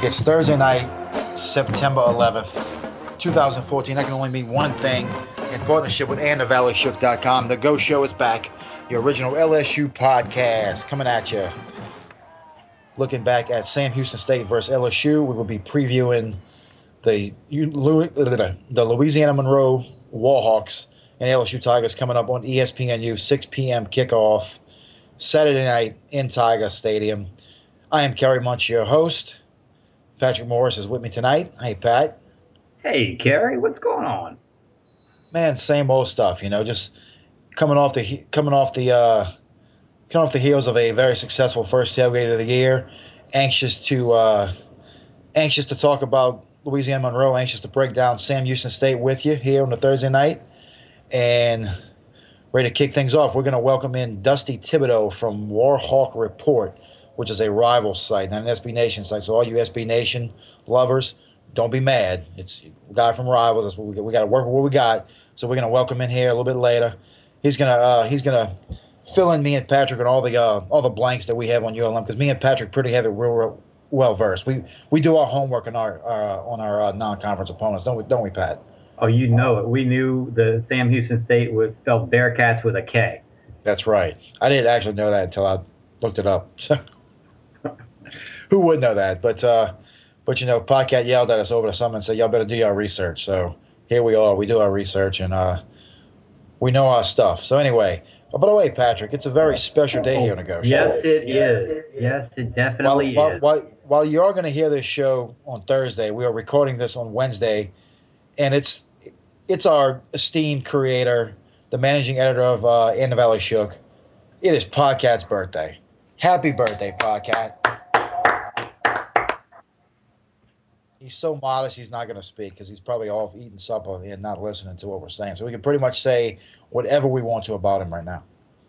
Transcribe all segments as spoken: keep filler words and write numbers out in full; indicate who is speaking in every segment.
Speaker 1: It's Thursday night, September eleventh, twenty fourteen. I can only mean one thing. In partnership with and the valley shook dot com, The Go Show is back. Your original L S U podcast coming at you. Looking back at Sam Houston State versus L S U, we will be previewing the, the Louisiana Monroe Warhawks and L S U Tigers coming up on E S P N U, six p.m. kickoff, Saturday night in Tiger Stadium. I am Kerry Munch, your host. Patrick Morris is with me tonight. Hey, Pat.
Speaker 2: Hey, Kerry. What's going on?
Speaker 1: Man, same old stuff. You know, just coming off the coming off the uh, coming off the heels of a very successful first tailgate of the year. Anxious to uh, anxious to talk about Louisiana Monroe. Anxious to break down Sam Houston State with you here on the Thursday night, and ready to kick things off. We're going to welcome in Dusty Thibodeau from Warhawk Report, which is a rival site, not an S B Nation site. So all you S B Nation lovers, don't be mad. It's a guy from Rivals. That's what we got. We got to work with what we got. So we're gonna welcome in here a little bit later. He's gonna uh, he's gonna fill in me and Patrick and all the uh, all the blanks that we have on U L M, because me and Patrick pretty have it real, real well versed. We we do our homework on our uh, on our uh, non-conference opponents, don't we? Don't we, Pat?
Speaker 2: Oh, you know it. We knew the Sam Houston State would spell Bearcats with a K.
Speaker 1: That's right. I didn't actually know that until I looked it up. Who would know that? But uh, but you know, Podcat yelled at us over the summer and said, "Y'all better do your research." So here we are. We do our research, and uh, we know our stuff. So anyway, oh, by the way, Patrick, it's a very special day here on the Go Show.
Speaker 2: Yes, it is. Yes, it definitely
Speaker 1: while,
Speaker 2: is.
Speaker 1: While, while, while you are going to hear this show on Thursday, we are recording this on Wednesday, and it's it's our esteemed creator, the managing editor of uh, In the Valley Shook. It is Podcat's birthday. Happy birthday, Podcat. He's so modest he's not going to speak because he's probably off eating supper and not listening to what we're saying. So we can pretty much say whatever we want to about him right now.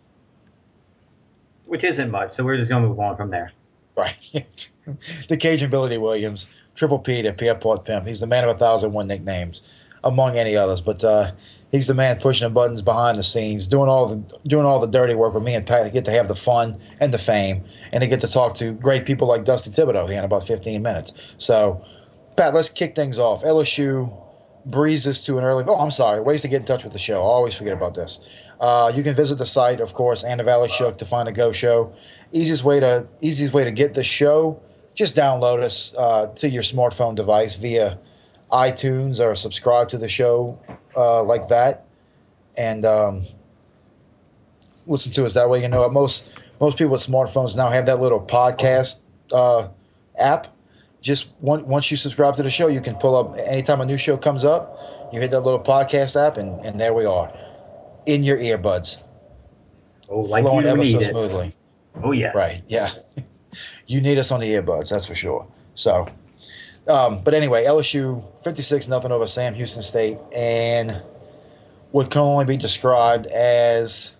Speaker 2: Which isn't much, so we're just going to move on from there.
Speaker 1: Right. The Cajun Billy D. Williams, Triple P to Pierpont Pimp. He's the man of a thousand one nicknames, among any others. But uh, he's the man pushing the buttons behind the scenes, doing all the doing all the dirty work with me and Pat. Get to have the fun and the fame, and to get to talk to great people like Dusty Thibodeau here in about fifteen minutes. So, Pat, let's kick things off. L S U breezes to an early – oh, I'm sorry. Ways to get in touch with the show. I always forget about this. Uh, you can visit the site, of course, and the Valley Shook to find a Go Show. Easiest way to easiest way to get the show, just download us uh, to your smartphone device via iTunes or subscribe to the show uh, like that, and um, listen to us that way. You know, most most people with smartphones now have that little podcast uh, app. Just one, once you subscribe to the show, you can pull up anytime a new show comes up. You hit that little podcast app, and, and there we are, in your earbuds,
Speaker 2: oh, like
Speaker 1: flowing
Speaker 2: you
Speaker 1: ever
Speaker 2: need
Speaker 1: so
Speaker 2: it.
Speaker 1: smoothly.
Speaker 2: Oh yeah,
Speaker 1: right, yeah. You need us on the earbuds, that's for sure. So, um, but anyway, L S U fifty-six nothing over Sam Houston State, and what can only be described as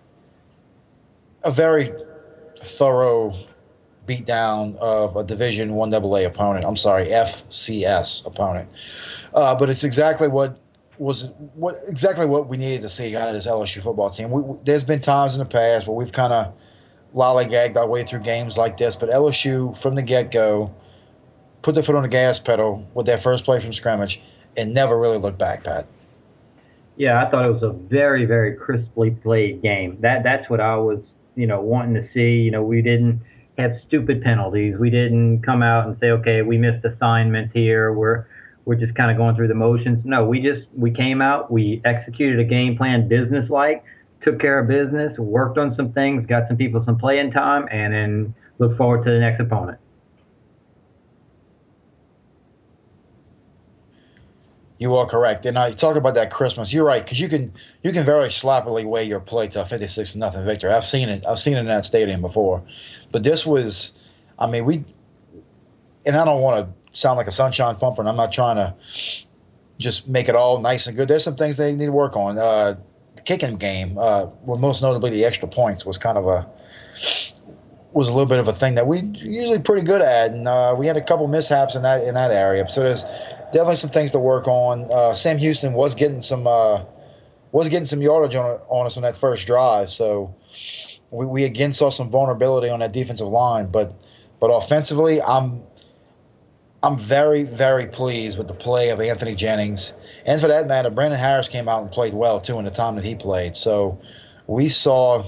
Speaker 1: a very thorough beatdown of a Division One double A opponent. I'm sorry, F C S opponent. Uh, but it's exactly what was what exactly what we needed to see out of this L S U football team. We, there's been times in the past where we've kind of lollygagged our way through games like this, but L S U from the get-go put their foot on the gas pedal with their first play from scrimmage and never really looked back, Pat.
Speaker 2: Yeah, I thought it was a very, very crisply played game. That that's what I was, you know, wanting to see. You know, we didn't have stupid penalties. We didn't come out and say, okay, we missed assignment here. We're we're just kind of going through the motions. No, we just we came out, we executed a game plan business-like, took care of business, worked on some things, got some people some playing time, and then look forward to the next opponent.
Speaker 1: You are correct. And I talk about that Christmas. You're right, because you can you can very sloppily weigh your play to a fifty-six to nothing victory. I've seen it. I've seen it in that stadium before. But this was, I mean, we, and I don't want to sound like a sunshine pumper, and I'm not trying to just make it all nice and good. There's some things they need to work on. Uh, the kicking game, uh, well, most notably the extra points, was kind of a was a little bit of a thing that we usually pretty good at, and uh, we had a couple mishaps in that in that area. So there's definitely some things to work on. Uh, Sam Houston was getting some uh, was getting some yardage on, on us on that first drive, so we, we again saw some vulnerability on that defensive line. But but offensively, I'm I'm very, very pleased with the play of Anthony Jennings. And for that matter, Brandon Harris came out and played well, too, in the time that he played. So we saw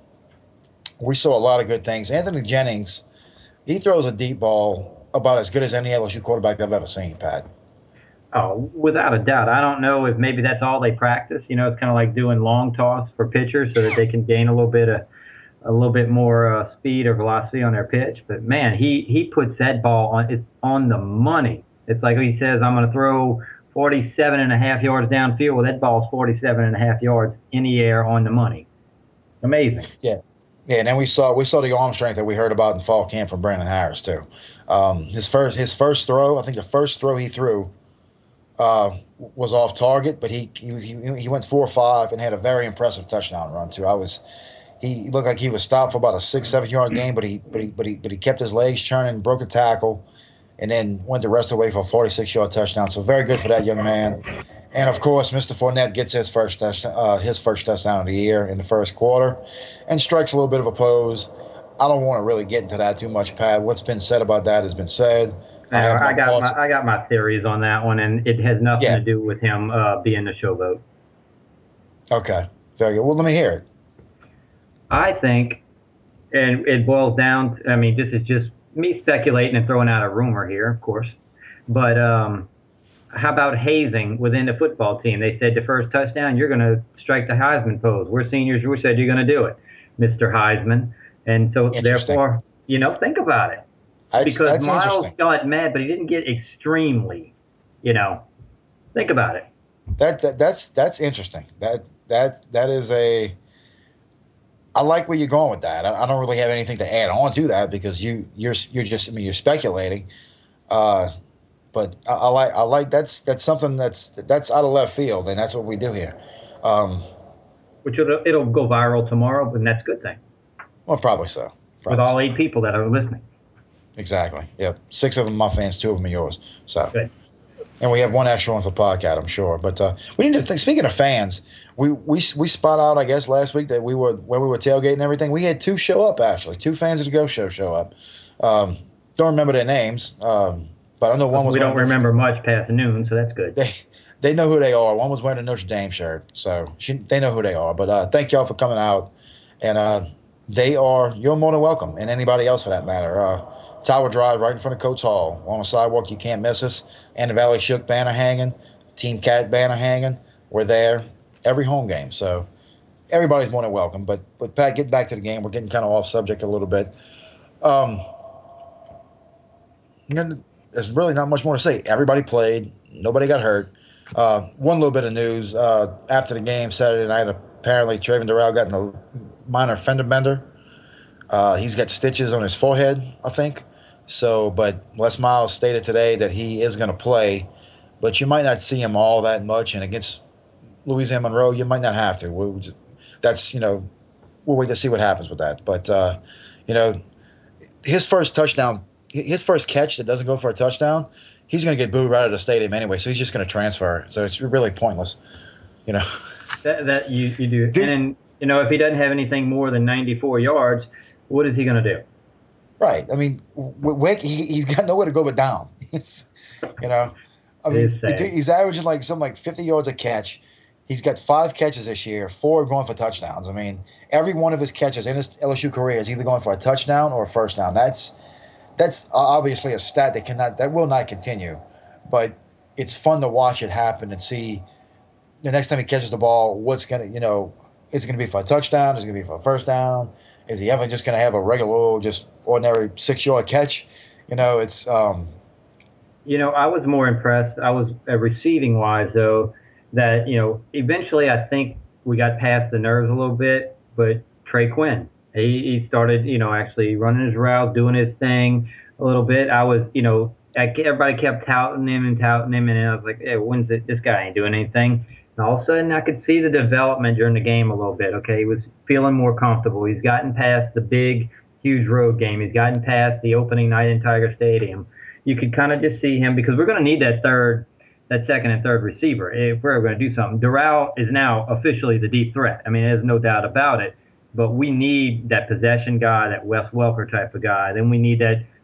Speaker 1: we saw a lot of good things. Anthony Jennings, he throws a deep ball about as good as any L S U quarterback I've ever seen, Pat.
Speaker 2: Oh, without a doubt. I don't know if maybe that's all they practice. You know, it's kind of like doing long toss for pitchers so that they can gain a little bit of a little bit more uh, speed or velocity on their pitch. But man, he he puts that ball on it's on the money. It's like he says, I'm going to throw forty-seven and a half yards downfield. Well, that ball's forty-seven and a half yards in the air on the money. Amazing.
Speaker 1: Yeah. Yeah, and then we saw we saw the arm strength that we heard about in fall camp from Brandon Harris too. Um, his first his first throw, I think the first throw he threw uh, was off target, but he, he he he went four or five and had a very impressive touchdown run too. I was he looked like he was stopped for about a six seven yard gain, but he but he but he but he kept his legs churning, broke a tackle, and then went the rest of the way for a forty-six yard touchdown. So very good for that young man. And of course, Mister Fournette gets his first touchdown, uh, his first touchdown of the year in the first quarter, and strikes a little bit of a pose. I don't want to really get into that too much, Pat. What's been said about that has been said.
Speaker 2: I, I, I got my, I got my theories on that one, and it has nothing yeah. to do with him uh, being the showboat.
Speaker 1: Okay, very good. Well, let me hear it.
Speaker 2: I think, and it boils down to, I mean, this is just me speculating and throwing out a rumor here, of course, but um, how about hazing within the football team? They said the first touchdown, you're going to strike the Heisman pose. We're seniors. We said you're going to do it, Mister Heisman. And so, therefore, you know, think about it.
Speaker 1: That's,
Speaker 2: because
Speaker 1: that's
Speaker 2: Miles got mad, but he didn't get extremely, you know. Think about it.
Speaker 1: That, that that's that's interesting. That that that is a. I like where you're going with that. I, I don't really have anything to add on to that because you you're you're just I mean you're speculating. Uh, But I, I like I like that's that's something that's that's out of left field, and that's what we do here. Um,
Speaker 2: Which it'll, it'll go viral tomorrow, and that's a good thing.
Speaker 1: Well, probably so. Probably
Speaker 2: With all
Speaker 1: so.
Speaker 2: eight people that are listening.
Speaker 1: Exactly. Yep. Six of them my fans, two of them are yours. So.
Speaker 2: Good.
Speaker 1: And we have one extra one for podcast, I'm sure. But uh, we need to think. Speaking of fans, we we we spot out, I guess, last week that we were where we were tailgating and everything. We had two show up actually, two fans of the Go Show show up. Um, don't remember their names. Um, But I know one was.
Speaker 2: We don't
Speaker 1: Notre
Speaker 2: remember much past noon, so that's good.
Speaker 1: They they know who they are. One was wearing a Notre Dame shirt, so she, they know who they are. But uh, thank y'all for coming out, and uh, they are you're more than welcome, and anybody else for that matter. Uh, Tower Drive, right in front of Coates Hall, on the sidewalk. You can't miss us. And the Valley Shook banner hanging, Team Cat banner hanging. We're there every home game, so everybody's more than welcome. But but Pat, getting back to the game, we're getting kind of off subject a little bit. Um. And then, there's really not much more to say. Everybody played. Nobody got hurt. Uh, one little bit of news. Uh, after the game Saturday night, apparently Traven Durrell got in a minor fender bender. Uh, he's got stitches on his forehead, I think. So, but Les Miles stated today that he is going to play, but you might not see him all that much. And against Louisiana Monroe, you might not have to. We'll just, that's, you know, we'll wait to see what happens with that. But, uh, you know, his first touchdown His first catch that doesn't go for a touchdown, he's going to get booed right out of the stadium anyway. So he's just going to transfer. So it's really pointless, you know.
Speaker 2: That, that you, you do. Did, and, you know, if he doesn't have anything more than ninety-four yards, what is he going to do?
Speaker 1: Right. I mean, Wick, he, he's got nowhere to go but down. It's, you know, I mean, he's averaging like something like fifty yards a catch. He's got five catches this year, four going for touchdowns. I mean, every one of his catches in his L S U career is either going for a touchdown or a first down. That's That's obviously a stat that cannot, that will not continue, but it's fun to watch it happen and see the next time he catches the ball, what's going to, you know, is it going to be for a touchdown? Is it going to be for a first down? Is he ever just going to have a regular, just ordinary six yard catch? You know, it's, um,
Speaker 2: you know, I was more impressed. I was uh, receiving wise though, that, you know, eventually I think we got past the nerves a little bit, but Trey Quinn, He, he started, you know, actually running his route, doing his thing a little bit. I was, you know, everybody kept touting him and touting him, and I was like, hey, when's it? This guy ain't doing anything. And all of a sudden, I could see the development during the game a little bit. Okay, he was feeling more comfortable. He's gotten past the big, huge road game. He's gotten past the opening night in Tiger Stadium. You could kind of just see him because we're going to need that third, that second and third receiver if we're going to do something. Durrell is now officially the deep threat. I mean, there's no doubt about it. But we need that possession guy, that Wes Welker type of guy. Then we need that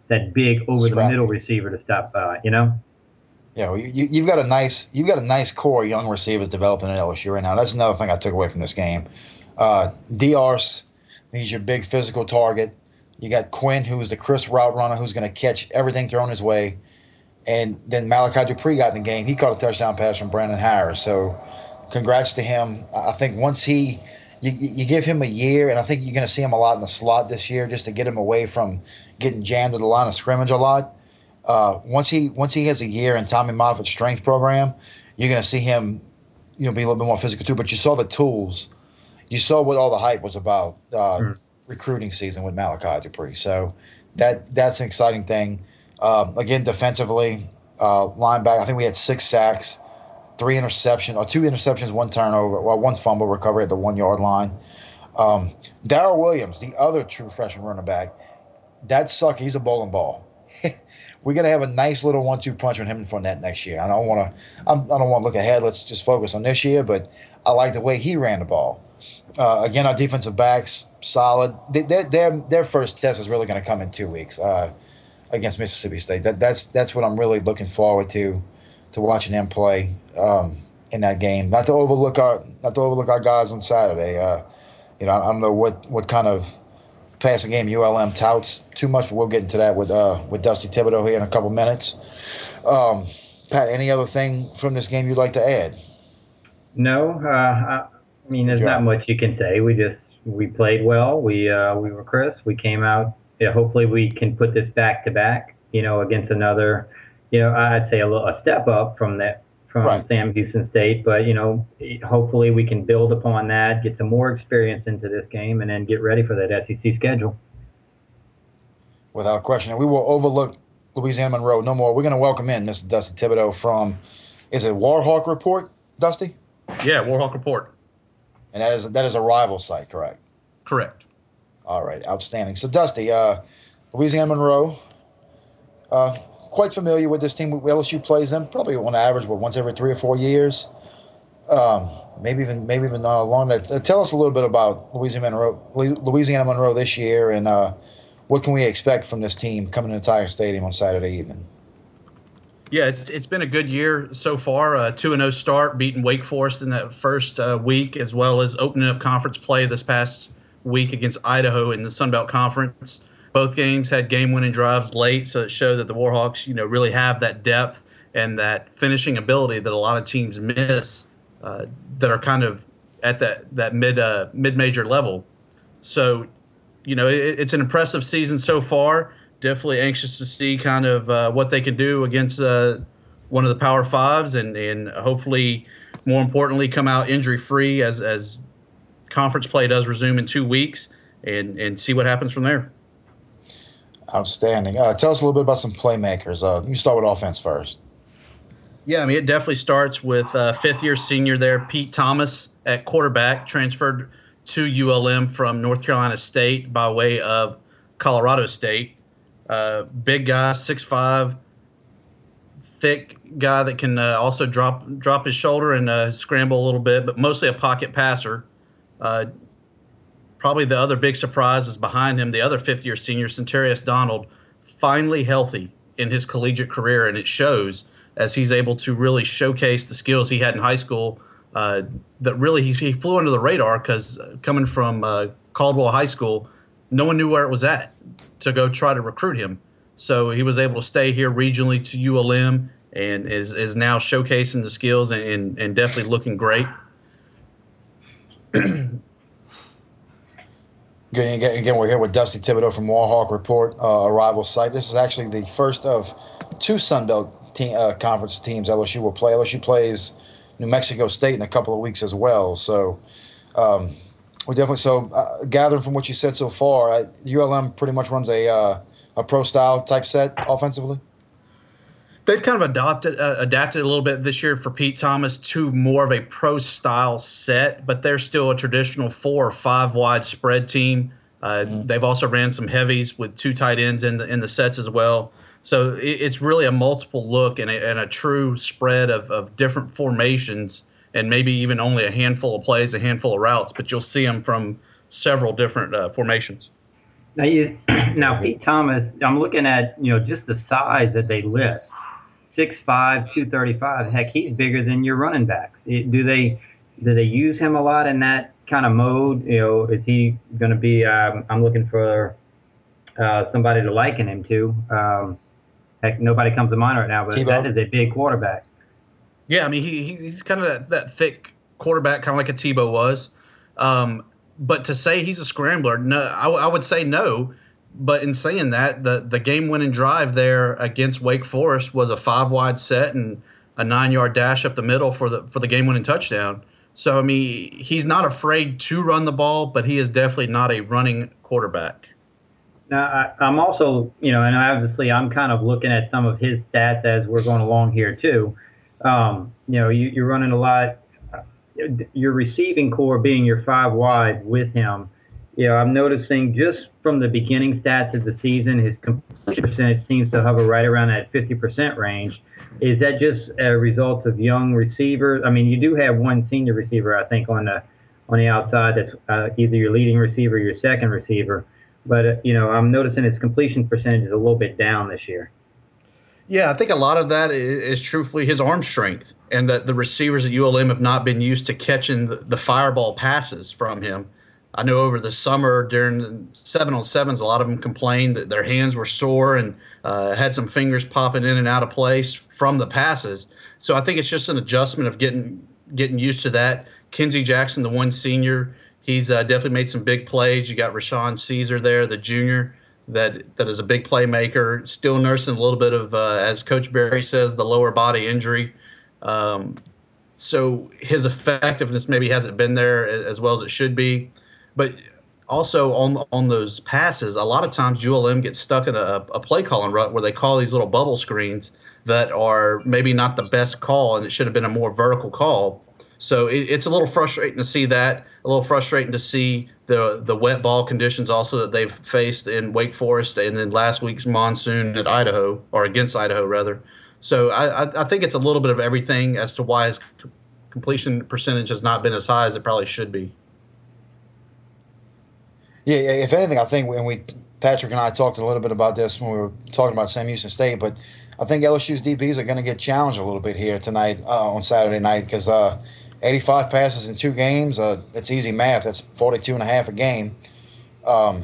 Speaker 2: that big over
Speaker 1: Scrappy.
Speaker 2: the middle receiver to stop by. You know.
Speaker 1: Yeah, well, you, you've got a nice you've got a nice core of young receivers developing at L S U right now. That's another thing I took away from this game. Uh, Diarce, he's your big physical target. You got Quinn, who's the crisp route runner, who's going to catch everything thrown his way. And then Malachi Dupree got in the game. He caught a touchdown pass from Brandon Harris. So congrats to him. I think once he you, you give him a year, and I think you're going to see him a lot in the slot this year just to get him away from getting jammed at the line of scrimmage a lot. Uh, once he once he has a year in Tommy Moffitt's strength program, you're going to see him, you know, be a little bit more physical too. But you saw the tools, you saw what all the hype was about uh, mm. recruiting season with Malachi Dupree. So that that's an exciting thing. Uh, again, defensively, uh, linebacker. I think we had six sacks, three interceptions, or two interceptions, one turnover, well, one fumble recovery at the one yard line. Um, Darrell Williams, the other true freshman running back, that sucker. He's a bowling ball. We're gonna have a nice little one-two punch on him and Fournette next year. I don't want to. I don't want to look ahead. Let's just focus on this year. But I like the way he ran the ball. Uh, again, our defensive backs solid. They, their their their first test is really going to come in two weeks uh, against Mississippi State. That that's that's what I'm really looking forward to to watching them play um, in that game. Not to overlook our not to overlook our guys on Saturday. Uh, you know, I, I don't know what what kind of passing game U L M touts too much, but we'll get into that with uh, with Dusty Thibodeau here in a couple minutes. Um, Pat, any other thing from this game you'd like to add?
Speaker 2: No, uh, I mean Good there's job. Not much you can say. We just we played well. We uh, we were crisp. We came out. Yeah, hopefully we can put this back to back. You know, against another. You know, I'd say a little a step up from that from right. Sam Houston State, but you know, hopefully we can build upon that, get some more experience into this game, and then get ready for that S E C schedule.
Speaker 1: Without question, and we will overlook Louisiana Monroe no more. We're going to welcome in Mister Dusty Thibodeau from, is it Warhawk Report, Dusty?
Speaker 3: Yeah, Warhawk Report.
Speaker 1: And that is that is a rival site, correct?
Speaker 3: Correct.
Speaker 1: All right, outstanding. So Dusty, uh, Louisiana Monroe. Uh, Quite familiar with this team. L S U plays them probably on average, but once every three or four years, um, maybe even maybe even not longer. Uh, tell us a little bit about Louisiana Monroe, Louisiana Monroe this year, and uh, what can we expect from this team coming to Tiger Stadium on Saturday evening?
Speaker 3: Yeah, it's it's been a good year so far. A two and oh start, beating Wake Forest in that first uh, week, as well as opening up conference play this past week against Idaho in the Sun Belt Conference. Both games had game-winning drives late, so it showed that the Warhawks, you know, really have that depth and that finishing ability that a lot of teams miss uh, that are kind of at that that mid uh, mid-major level. So, you know, it, it's an impressive season so far. Definitely anxious to see kind of uh, what they can do against uh, one of the Power Fives, and and hopefully, more importantly, come out injury-free as as conference play does resume in two weeks, and and see what happens from there.
Speaker 1: Outstanding. Uh, tell us a little bit about some playmakers. Uh, you start with offense first.
Speaker 3: Yeah, I mean, it definitely starts with uh, fifth-year senior there, Pete Thomas at quarterback, transferred to U L M from North Carolina State by way of Colorado State. Uh, big guy, six five, thick guy that can uh, also drop drop his shoulder and uh, scramble a little bit, but mostly a pocket passer. Uh, Probably the other big surprise is behind him, the other fifth-year senior, Centarius Donald, finally healthy in his collegiate career, and it shows as he's able to really showcase the skills he had in high school. Uh, that really he, he flew under the radar because coming from uh, Caldwell High School, no one knew where it was at to go try to recruit him. So he was able to stay here regionally to U L M and is is now showcasing the skills and, and, and definitely looking great.
Speaker 1: Again, again, we're here with Dusty Thibodeau from Warhawk Report, uh, a rival site. This is actually the first of two Sun Belt team, uh, conference teams L S U will play. L S U plays New Mexico State in a couple of weeks as well. So um, we definitely so uh, gathering from what you said so far, uh, U L M pretty much runs a uh, a pro style type set offensively.
Speaker 3: They've kind of adopted, uh, adapted a little bit this year for Pete Thomas to more of a pro-style set, but they're still a traditional four or five wide spread team. Uh, mm-hmm. They've also ran some heavies with two tight ends in the in the sets as well. So it, it's really a multiple look and a, and a true spread of, of different formations, and maybe even only a handful of plays, a handful of routes, but you'll see them from several different uh, formations.
Speaker 2: Now, you, now Pete Thomas, I'm looking at, you know, just the size that they list. six five, two thirty-five. Heck, he's bigger than your running backs. Do they do they use him a lot in that kind of mode? You know, is he going to be? Um, I'm looking for uh, somebody to liken him to. Um, heck, nobody comes to mind right now, but
Speaker 1: Tebow.
Speaker 2: That is a big quarterback.
Speaker 3: Yeah, I mean, he he's kind of that, that thick quarterback, kind of like a Tebow was. Um, but to say he's a scrambler, no, I, I would say no. But in saying that, the, the game-winning drive there against Wake Forest was a five-wide set and a nine-yard dash up the middle for the for the game-winning touchdown. So, I mean, he's not afraid to run the ball, but he is definitely not a running quarterback.
Speaker 2: Now, I, I'm also, you know, and obviously I'm kind of looking at some of his stats as we're going along here too. Um, you know, you, you're running a lot. Your receiving core being your five wide with him. You know, I'm noticing just from the beginning stats of the season, his completion percentage seems to hover right around that fifty percent range. Is that just a result of young receivers? I mean, you do have one senior receiver, I think, on the on the outside that's uh, either your leading receiver or your second receiver. But, uh, you know, I'm noticing his completion percentage is a little bit down this year.
Speaker 3: Yeah, I think a lot of that is, is truthfully his arm strength, and that the receivers at U L M have not been used to catching the, the fireball passes from him. I know over the summer during seven on sevens, a lot of them complained that their hands were sore and uh, had some fingers popping in and out of place from the passes. So I think it's just an adjustment of getting getting used to that. Kenzie Jackson, the one senior, he's uh, definitely made some big plays. You got Rashawn Caesar there, the junior, that that is a big playmaker, still nursing a little bit of, uh, as Coach Berry says, the lower body injury. Um, so his effectiveness maybe hasn't been there as well as it should be. But also on on those passes, a lot of times U L M gets stuck in a, a play calling rut where they call these little bubble screens that are maybe not the best call, and it should have been a more vertical call. So it, it's a little frustrating to see that, a little frustrating to see the the wet ball conditions also that they've faced in Wake Forest and in last week's monsoon at Idaho, or against Idaho rather. So I, I think it's a little bit of everything as to why his completion percentage has not been as high as it probably should be.
Speaker 1: Yeah, yeah. If anything, I think when we Patrick and I talked a little bit about this when we were talking about Sam Houston State, but I think L S U's D Bs are going to get challenged a little bit here tonight uh, on Saturday night because uh, eighty-five passes in two games, uh, it's easy math. That's forty-two and a half a game. Um,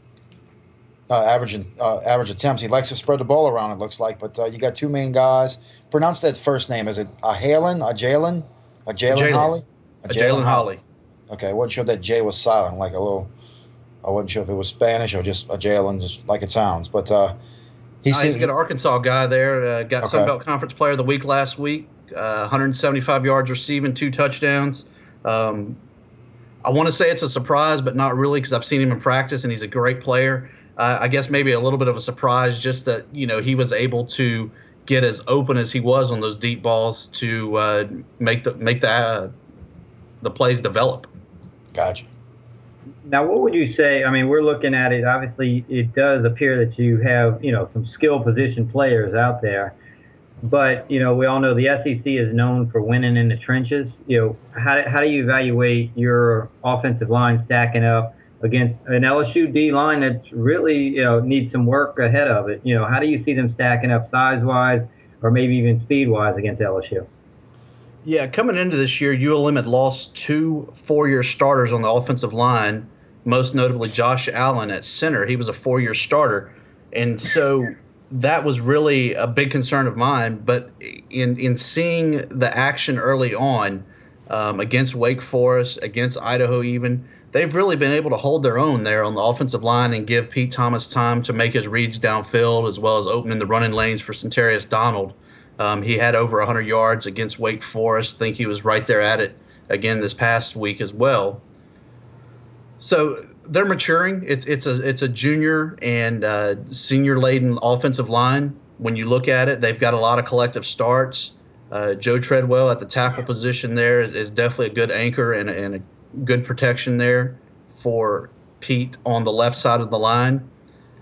Speaker 1: uh, average uh, average attempts. He likes to spread the ball around, it looks like, but uh, you got two main guys. Pronounce that first name. Is it a Halen, a Jalen, a Jalen Holly?
Speaker 3: A Jalen Holly.
Speaker 1: Okay, I wasn't sure that J was silent, like a little. I wasn't sure if it was Spanish or just a Jalen, just like it sounds. But uh, he
Speaker 3: uh,
Speaker 1: seems
Speaker 3: he's got an Arkansas guy there. Uh, got
Speaker 1: okay.
Speaker 3: Sun Belt Conference Player of the Week last week. Uh, one hundred seventy-five yards receiving, two touchdowns. Um, I want to say it's a surprise, but not really, because I've seen him in practice and he's a great player. Uh, I guess maybe a little bit of a surprise, just that you know he was able to get as open as he was on those deep balls to uh, make the make the uh, the plays develop.
Speaker 1: Gotcha.
Speaker 2: Now, what would you say? I mean, we're looking at it. Obviously, it does appear that you have, you know, some skill position players out there. But, you know, we all know the S E C is known for winning in the trenches. You know, how, how do you evaluate your offensive line stacking up against an L S U D line that really, you know, needs some work ahead of it? You know, how do you see them stacking up size-wise or maybe even speed-wise against L S U?
Speaker 3: Yeah, coming into this year, U L M had lost two four-year starters on the offensive line, most notably Josh Allen at center. He was a four-year starter. And so that was really a big concern of mine. But in, in seeing the action early on um, against Wake Forest, against Idaho even, they've really been able to hold their own there on the offensive line and give Pete Thomas time to make his reads downfield as well as opening the running lanes for Centarius Donald. Um, he had over one hundred yards against Wake Forest. I think he was right there at it again this past week as well. So they're maturing. It's it's a it's a junior and uh, senior laden offensive line. When you look at it, they've got a lot of collective starts. Uh, Joe Treadwell at the tackle position there is, is definitely a good anchor and, and a good protection there for Pete on the left side of the line.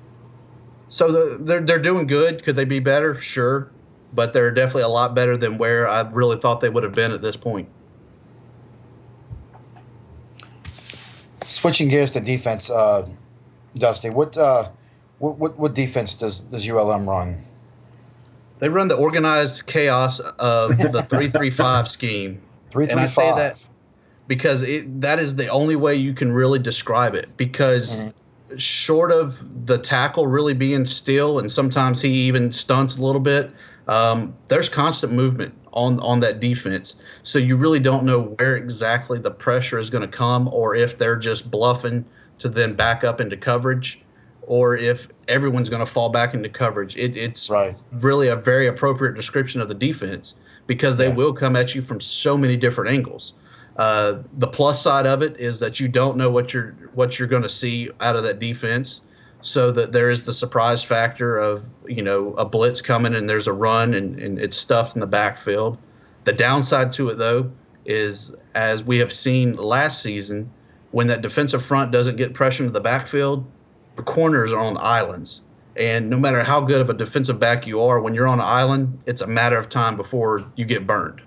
Speaker 3: So the, they're they're doing good. Could they be better? Sure. But they're definitely a lot better than where I really thought they would have been at this point.
Speaker 1: Switching gears to defense, uh, Dusty, what uh, what, what what defense does does U L M run?
Speaker 3: They run the organized chaos of the three three five scheme.
Speaker 1: Three three
Speaker 3: and I say
Speaker 1: five.
Speaker 3: that because it, that is the only way you can really describe it. Because mm-hmm. short of the tackle really being still, and sometimes he even stunts a little bit, um, there's constant movement on on that defense. So you really don't know where exactly the pressure is going to come, or if they're just bluffing to then back up into coverage, or if everyone's going to fall back into coverage. It, it's
Speaker 1: right.
Speaker 3: really a very appropriate description of the defense, because they yeah. will come at you from so many different angles. Uh, the plus side of it is that you don't know what you're what you're going to see out of that defense, so that there is the surprise factor of, you know, a blitz coming and there's a run and, and it's stuffed in the backfield. The downside to it, though, is, as we have seen last season, when that defensive front doesn't get pressure into the backfield, the corners are on islands. And no matter how good of a defensive back you are, when you're on an island, it's a matter of time before you get burned.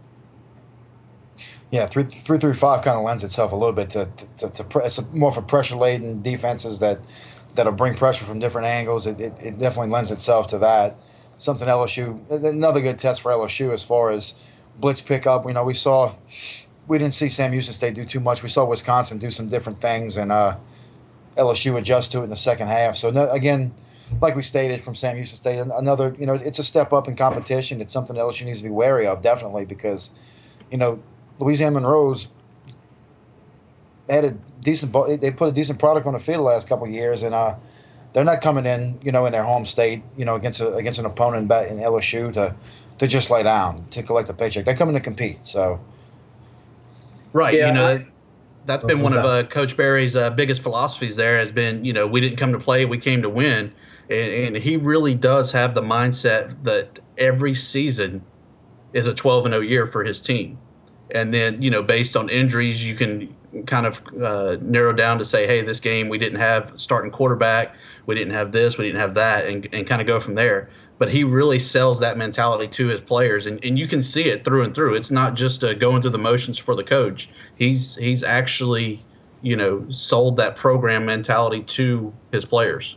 Speaker 1: Yeah, three three three five kind of lends itself a little bit to to, to, to it's more for pressure laden defenses that that'll bring pressure from different angles. It, it it definitely lends itself to that. Something L S U, another good test for L S U as far as blitz pickup. You know, we saw we didn't see Sam Houston State do too much. We saw Wisconsin do some different things, and uh, L S U adjust to it in the second half. So no, again, like we stated from Sam Houston State, another, you know, it's a step up in competition. It's something L S U needs to be wary of, definitely, because, you know, Louisiana Monroe's had a decent, they put a decent product on the field the last couple of years, and uh, they're not coming in, you know, in their home state, you know, against a, against an opponent in L S U to to just lay down, to collect a paycheck. They're coming to compete. So,
Speaker 3: right,
Speaker 2: yeah,
Speaker 3: you know.
Speaker 2: I,
Speaker 3: That's been one of uh, Coach Berry's uh, biggest philosophies there, has been, you know, we didn't come to play, we came to win. And, and he really does have the mindset that every season is a twelve and oh year for his team. And then, you know, based on injuries, you can kind of uh, narrow down to say, hey, this game we didn't have starting quarterback, we didn't have this, we didn't have that, and, and kind of go from there. But he really sells that mentality to his players, and, and you can see it through and through. It's not just uh, going through the motions for the coach. He's he's actually, you know, sold that program mentality to his players.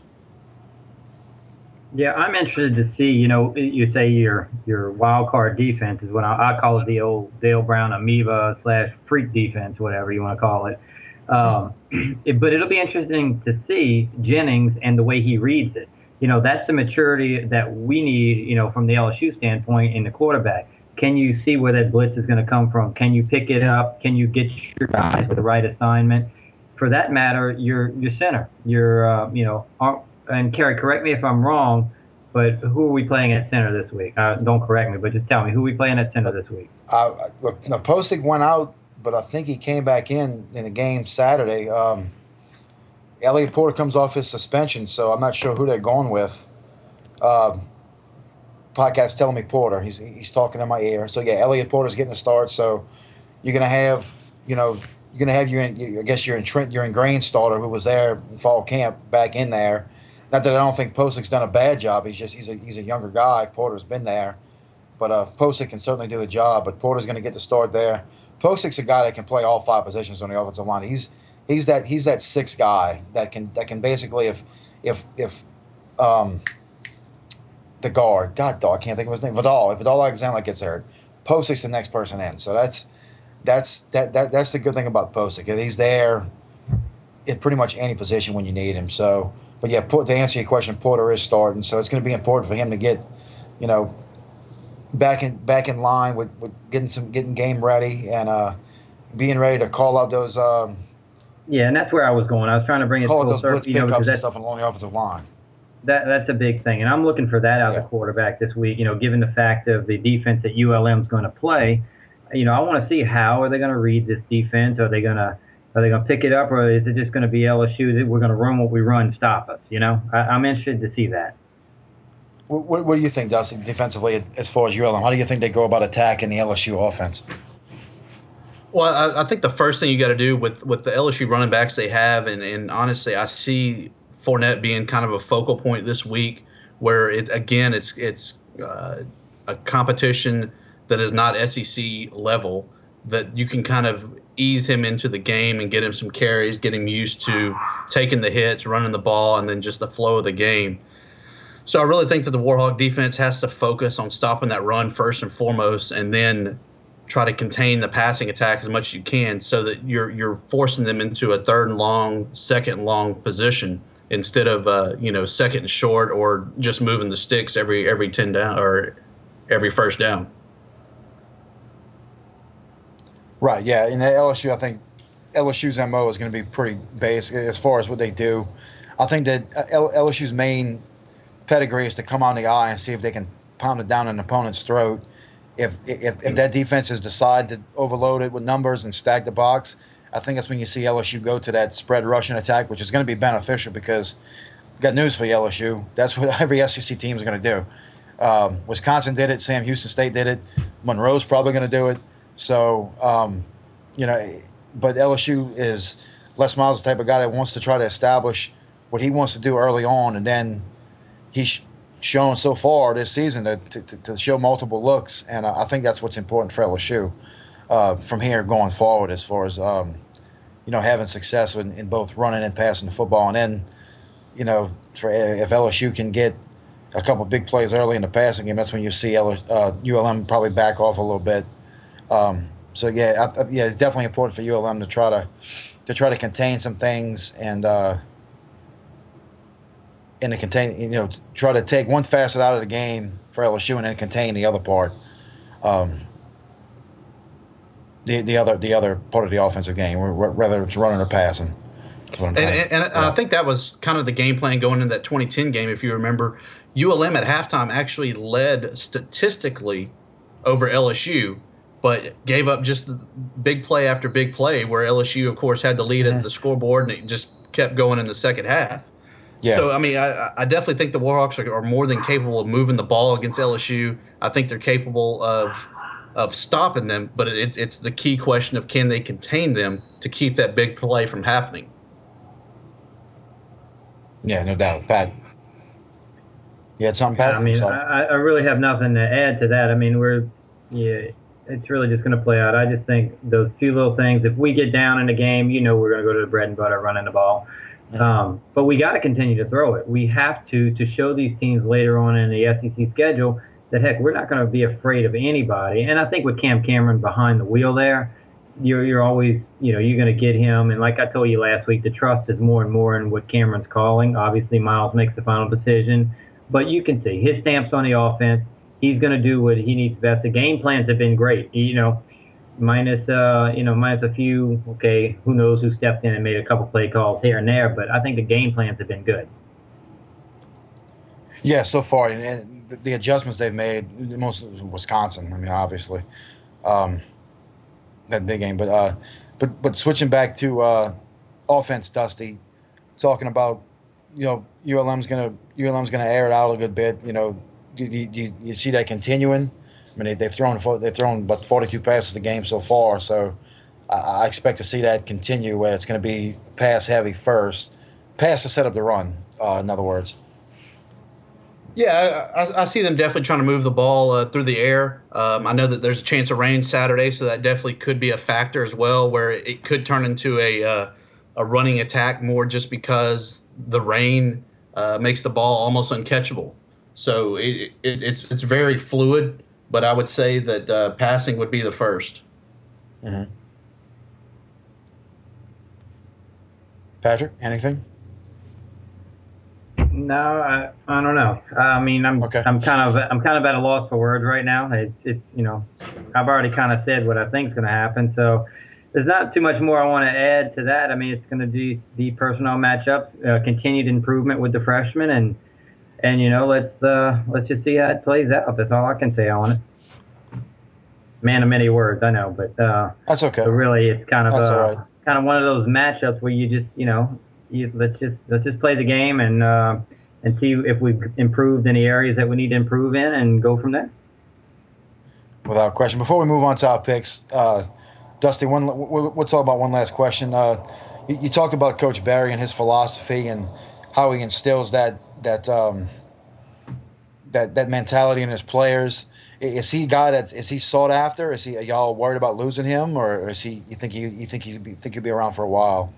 Speaker 2: Yeah, I'm interested to see, you know, you say your your wild card defense is what I, I call it, the old Dale Brown amoeba slash freak defense, whatever you want to call it. Um, it. But it'll be interesting to see Jennings and the way he reads it. You know, that's the maturity that we need, you know, from the L S U standpoint in the quarterback. Can you see where that blitz is going to come from? Can you pick it up? Can you get your guys with the right assignment? For that matter, your your center, your, uh, you know, and Kerry, correct me if I'm wrong, but who are we playing at center this week? Uh, don't correct me, but just tell me, who are we playing at center this week?
Speaker 1: Uh, no, Posick went out, but I think he came back in in a game Saturday. Um, Elliot Porter comes off his suspension, so I'm not sure who they're going with. Uh, podcast telling me Porter. He's he's talking in my ear. So yeah, Elliot Porter's getting a start. So you're gonna have, you know, you're gonna have your, I guess your your ingrained starter who was there in fall camp back in there. Not that I don't think Posick's done a bad job. He's just he's a he's a younger guy. Porter's been there, but uh, Posick can certainly do the job. But Porter's gonna get the start there. Posick's a guy that can play all five positions on the offensive line. He's He's that he's that sixth guy that can that can basically, if if if um the guard, God dog, I can't think of his name, Vidal, if Vidal Alexander gets hurt, Posick's the next person in. So that's that's that, that that's the good thing about Posick. He's there in pretty much any position when you need him. So, but yeah, to answer your question, Porter is starting, so it's going to be important for him to get, you know, back in back in line with, with getting some getting game ready and uh being ready to call out those. Um,
Speaker 2: Yeah, and that's where I was going. I was trying to bring it
Speaker 1: Call
Speaker 2: full
Speaker 1: those
Speaker 2: circle,
Speaker 1: blitz
Speaker 2: you know,
Speaker 1: pickups
Speaker 2: because
Speaker 1: and
Speaker 2: that's,
Speaker 1: stuff along the offensive line.
Speaker 2: That that's a big thing, and I'm looking for that out
Speaker 1: Yeah.
Speaker 2: of the quarterback this week. You know, given the fact of the defense that U L M is going to play, you know, I want to see how are they going to read this defense. Are they going to are they going to pick it up, or is it just going to be L S U that we're going to run what we run, stop us? You know, I, I'm interested to see that.
Speaker 1: What, what, what do you think, Dusty, defensively as far as U L M? How do you think they go about attacking the L S U offense?
Speaker 3: Well, I, I think the first thing you got to do with, with the L S U running backs they have, and, and honestly, I see Fournette being kind of a focal point this week, where it again it's it's uh, a competition that is not S E C level, that you can kind of ease him into the game and get him some carries, get him used to taking the hits, running the ball, and then just the flow of the game. So I really think that the Warhawk defense has to focus on stopping that run first and foremost, and then try to contain the passing attack as much as you can, so that you're you're forcing them into a third and long, second and long position instead of uh, you know second and short, or just moving the sticks every every ten down or every first down.
Speaker 1: Right. Yeah. In L S U, I think L S U's M O is going to be pretty basic as far as what they do. I think that L S U's main pedigree is to come on the eye and see if they can pound it down an opponent's throat. If if if that defense has decided to overload it with numbers and stack the box, I think that's when you see L S U go to that spread rushing attack, which is going to be beneficial because I've got news for you, L S U. That's what every S E C team is going to do. Um, Wisconsin did it. Sam Houston State did it. Monroe's probably going to do it. So, um, you know, but L S U is Les Miles, the type of guy that wants to try to establish what he wants to do early on, and then he's shown so far this season to, to, to show multiple looks, and I think that's what's important for L S U uh, from here going forward, as far as um, you know having success in, in both running and passing the football. And then, you know, for, if L S U can get a couple big plays early in the passing game, that's when you see L S, uh, U L M probably back off a little bit. Um, so yeah, I, yeah, it's definitely important for U L M to try to to try to contain some things and. Uh, And to contain, you know, try to take one facet out of the game for L S U and then contain the other part, um, the the other the other part of the offensive game, whether it's running or passing.
Speaker 3: And, and, and yeah. I think that was kind of the game plan going into that twenty ten game. If you remember, U L M at halftime actually led statistically over L S U, but gave up just big play after big play, where L S U, of course, had the lead mm-hmm. at the scoreboard, and it just kept going in the second half. Yeah. So, I mean, I, I definitely think the Warhawks are, are more than capable of moving the ball against L S U. I think they're capable of of stopping them, but it, it's the key question of can they contain them to keep that big play from happening.
Speaker 1: Yeah, no doubt. Pat, you had something, Pat?
Speaker 2: Yeah, I mean, I, I really have nothing to add to that. I mean, we're yeah, it's really just going to play out. I just think those few little things, if we get down in a game, you know we're going to go to the bread and butter running the ball. Um, but we got to continue to throw it. We have to to show these teams later on in the S E C schedule that, heck, we're not going to be afraid of anybody. And I think with Cam Cameron behind the wheel there, you're you're always, you know, you're going to get him. And like I told you last week, the trust is more and more in what Cameron's calling. Obviously, Miles makes the final decision. But you can see his stamps on the offense. He's going to do what he needs best. The game plans have been great. You know, minus uh, you know, minus a few. Okay, who knows who stepped in and made a couple play calls here and there, but I think the game plans have been good.
Speaker 1: Yeah, so far, and the adjustments they've made, most Wisconsin. I mean, obviously, um, that big game, but uh, but but switching back to uh, offense, Dusty, talking about, you know, U L M's gonna U L M's gonna air it out a good bit. You know, you you, you see that continuing. I mean, they, they've thrown they've thrown about forty-two passes a game so far, so I, I expect to see that continue, where it's going to be pass heavy first, pass to set up the run. Uh, in other words.
Speaker 3: Yeah, I, I see them definitely trying to move the ball uh, through the air. Um, I know that there's a chance of rain Saturday, so that definitely could be a factor as well, where it could turn into a uh, a running attack more just because the rain uh, makes the ball almost uncatchable. So it, it, it's it's very fluid. But I would say that uh, passing would be the first.
Speaker 1: Mm-hmm. Patrick, anything?
Speaker 2: No, I, I don't know. I mean, I'm okay. I'm kind of I'm kind of at a loss for words right now. It's it's you know, I've already kind of said what I think is going to happen. So there's not too much more I want to add to that. I mean, it's going to be the personnel matchups, uh, continued improvement with the freshmen, and. And, you know, let's uh, let's just see how it plays out. That's all I can say on it. Man of many words, I know, but uh,
Speaker 1: that's okay.
Speaker 2: But really, it's kind of uh,
Speaker 1: right.
Speaker 2: kind of one of those matchups where you just, you know, you, let's just let's just play the game and uh, and see if we've improved in the areas that we need to improve in, and go from there.
Speaker 1: Without question. Before we move on to our picks, uh, Dusty, one we'll talk about one last question. Uh, you, you talked about Coach Barry and his philosophy and how he instills that. That um, that that mentality in his players. is he a guy that is he sought after? Is he are y'all worried about losing him, or is he? You think he you think he think he'll be around for a while?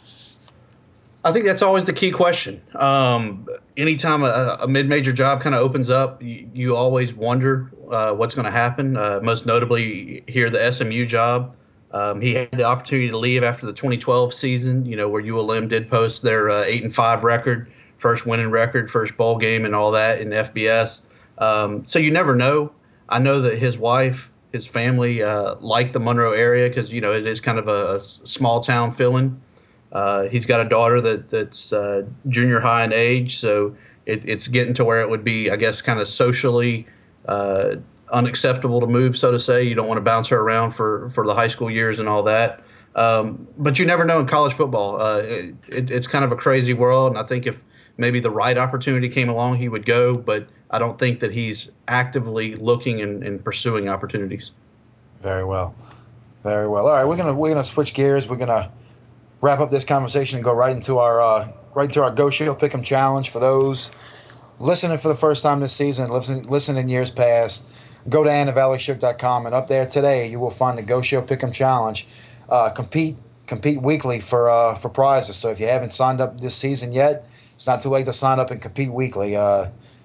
Speaker 3: I think that's always the key question. Um, anytime a, a mid-major job kind of opens up, you, you always wonder uh, what's going to happen. Uh, most notably here, the S M U job. Um, he had the opportunity to leave after the twenty twelve season, you know, where U L M did post their uh, eight and five record, first winning record, first bowl game, and all that in F B S. Um, so you never know. I know that his wife, his family, uh, like the Monroe area because you know it is kind of a, a small town feeling. Uh, he's got a daughter that that's uh, junior high in age, so it, it's getting to where it would be, I guess, kind of socially uh, unacceptable to move, so to say. You don't want to bounce her around for, for the high school years and all that. Um, but you never know in college football. Uh, it, it, it's kind of a crazy world, and I think if maybe the right opportunity came along, he would go, but I don't think that he's actively looking and, and pursuing opportunities.
Speaker 1: Very well. Very well. All right, we're gonna we're gonna switch gears. We're gonna wrap up this conversation and go right into our uh, right into our Go Shield Pick'em challenge. For those listening for the first time this season, listen listen in years past, go to anna valley shook dot com, and up there today you will find the Go Shield Pick'em challenge. Uh, compete compete weekly for uh, for prizes. So if you haven't signed up this season yet, it's not too late to sign up and compete weekly. Uh,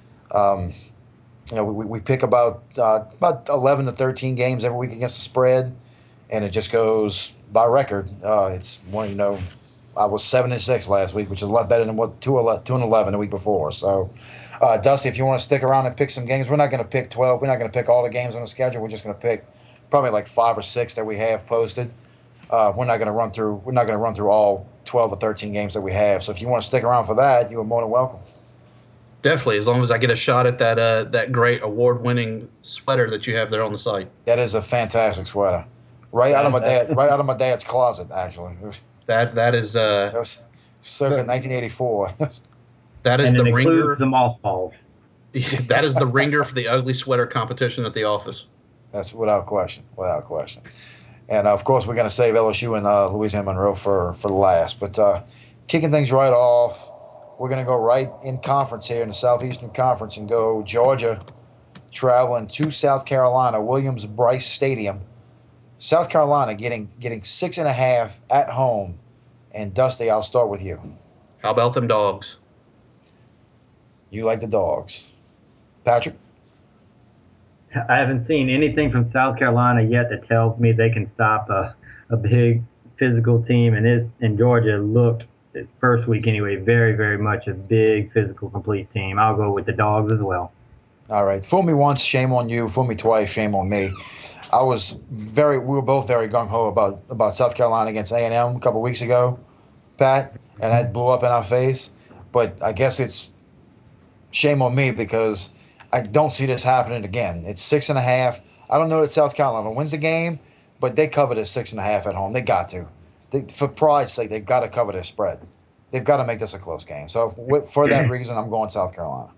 Speaker 1: um, you know, we, we pick about uh, about eleven to thirteen games every week against the spread, and it just goes by record. Uh, it's one, you know, I was seven and six last week, which is a lot better than what two, two and eleven the week before. So, uh, Dusty, if you want to stick around and pick some games, we're not going to pick twelve. We're not going to pick all the games on the schedule. We're just going to pick probably like five or six that we have posted. Uh, we're not going to run through. We're not going to run through all twelve or thirteen games that we have. So if you want to stick around for that, you are more than welcome.
Speaker 3: Definitely, as long as I get a shot at that uh, that great award-winning sweater that you have there on the site.
Speaker 1: That is a fantastic sweater, right out of my dad, right out of my dad's closet, actually.
Speaker 3: That that is uh,
Speaker 1: That was circa nineteen eighty-four.
Speaker 3: that is
Speaker 2: and
Speaker 3: the
Speaker 2: it
Speaker 3: ringer.
Speaker 2: includes the mothballs.
Speaker 3: That is the ringer for the ugly sweater competition at the office.
Speaker 1: That's without question, without question. And uh, of course, we're going to save L S U and uh, Louisiana Monroe for for the last. But uh, kicking things right off, we're going to go right in conference here in the Southeastern Conference and go Georgia traveling to South Carolina, Williams-Brice Stadium. South Carolina getting getting six and a half at home. And Dusty, I'll start with you.
Speaker 3: How about them dogs?
Speaker 1: You like the dogs. Patrick?
Speaker 2: I haven't seen anything from South Carolina yet that tells me they can stop a, a big physical team. And this, and Georgia looked, first week anyway, very, very much a big physical complete team. I'll go with the dogs as well.
Speaker 1: All right. Fool me once, shame on you. Fool me twice, shame on me. I was very, we were both very gung-ho about, about South Carolina against A and M a couple weeks ago, Pat, and that blew up in our face. But I guess it's shame on me because I don't see this happening again. It's six and a half. I don't know that South Carolina wins the game, but they covered it six and a half at home. They got to. They, for pride's sake, they've got to cover their spread. They've got to make this a close game. So for that reason, I'm going South Carolina.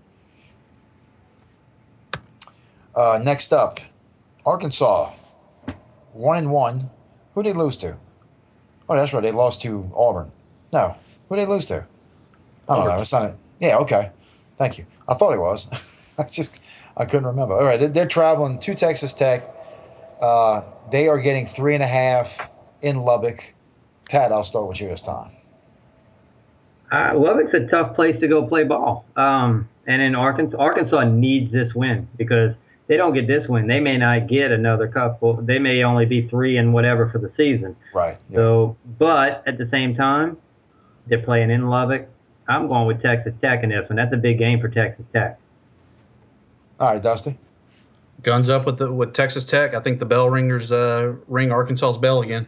Speaker 1: Uh, next up, Arkansas, one and one. Who did they lose to? Oh, that's right. They lost to Auburn. No, who did they lose to? I don't know. It's not. A, yeah. Okay. Thank you. I thought it was. I just I couldn't remember. All right. They're, they're traveling to Texas Tech. Uh, they are getting three and a half in Lubbock. Pat, I'll start with you this time.
Speaker 2: Uh, Lubbock's a tough place to go play ball. Um, and in Arkansas, Arkansas needs this win because they don't get this win, they may not get another couple. They may only be three and whatever for the season.
Speaker 1: Right. Yeah.
Speaker 2: So, but at the same time, they're playing in Lubbock. I'm going with Texas Tech in this one. That's a big game for Texas Tech.
Speaker 1: All right, Dusty.
Speaker 3: Guns up with the with Texas Tech. I think the bell ringers uh, ring Arkansas's bell again.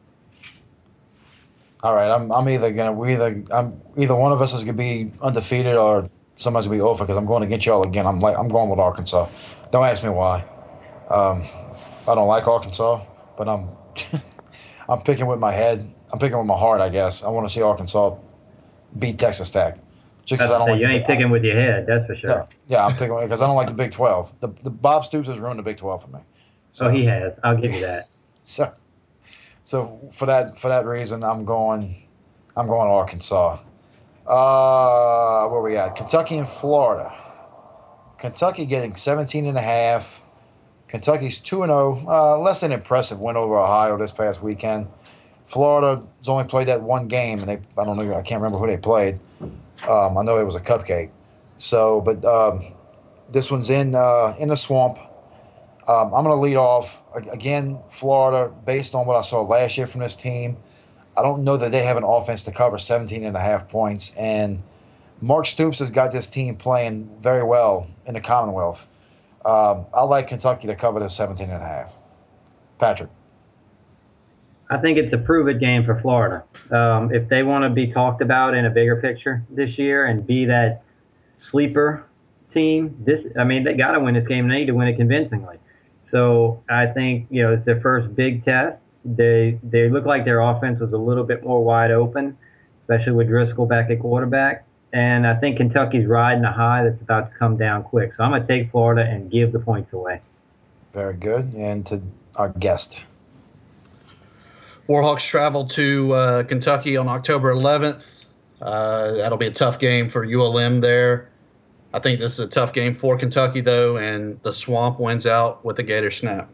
Speaker 1: All right, I'm I'm either gonna we either I'm either one of us is gonna be undefeated or somebody's gonna be over because I'm going against y'all again. I'm like I'm going with Arkansas. Don't ask me why. Um, I don't like Arkansas, but I'm I'm picking with my head. I'm picking with my heart, I guess. I want to see Arkansas beat Texas Tech. Just because I don't
Speaker 2: say,
Speaker 1: like
Speaker 2: you
Speaker 1: the
Speaker 2: ain't
Speaker 1: Big,
Speaker 2: picking with your head, that's for sure.
Speaker 1: Yeah, yeah I'm picking because I don't like the Big twelve. The the Bob Stoops has ruined the Big twelve for me.
Speaker 2: So oh, he has. I'll give you that.
Speaker 1: So so for that for that reason, I'm going I'm going Arkansas. Uh, where we at? Kentucky and Florida. Kentucky getting seventeen and a half Kentucky's two and oh, uh, less than impressive win over Ohio this past weekend. Florida's only played that one game, and they I don't know, I can't remember who they played. Um, I know it was a cupcake. So, but um, this one's in uh, in the swamp. Um, I'm going to lead off again. Florida, based on what I saw last year from this team, I don't know that they have an offense to cover seventeen and a half points. And Mark Stoops has got this team playing very well in the Commonwealth. Um, I like Kentucky to cover the seventeen and a half. Patrick.
Speaker 2: I think it's a prove-it game for Florida. Um, if they want to be talked about in a bigger picture this year and be that sleeper team, this I mean, they got to win this game. And they need to win it convincingly. So I think, you know, it's their first big test. They they look like their offense was a little bit more wide open, especially with Driscoll back at quarterback. And I think Kentucky's riding a high that's about to come down quick. So I'm going to take Florida and give the points away.
Speaker 1: Very good. And to our guest.
Speaker 3: Warhawks travel to uh, Kentucky on October eleventh. Uh, that'll be a tough game for U L M there. I think this is a tough game for Kentucky, though, and the Swamp wins out with a Gator snap.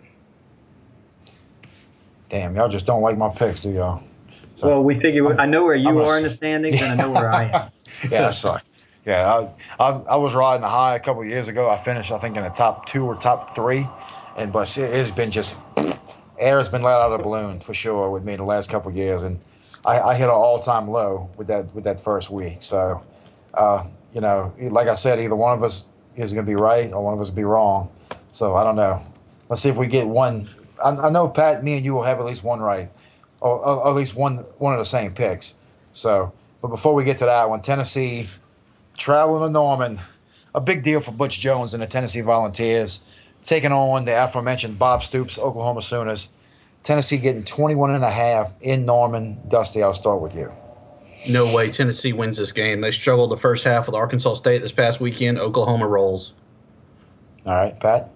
Speaker 1: Damn, y'all just don't like my picks, do y'all?
Speaker 2: So, well, we figure I'm, I know where you
Speaker 1: gonna,
Speaker 2: are in the standings, and I know where I am.
Speaker 1: Yeah, that sucks. Yeah, I, I I was riding a high a couple of years ago. I finished, I think, in the top two or top three, and but it has been just air has been let out of the balloon for sure with me the last couple of years, and I, I hit an all-time low with that with that first week. So, uh, you know, like I said, either one of us is going to be right or one of us will be wrong. So I don't know. Let's see if we get one. I, I know, Pat, me and you will have at least one right, or, or at least one one of the same picks. So, but before we get to that one, Tennessee traveling to Norman, a big deal for Butch Jones and the Tennessee Volunteers, taking on the aforementioned Bob Stoops Oklahoma Sooners. Tennessee getting twenty-one and a half in Norman. Dusty, I'll start with you.
Speaker 3: No way Tennessee wins this game. They struggled the first half with Arkansas State this past weekend. Oklahoma rolls.
Speaker 1: All right, Pat?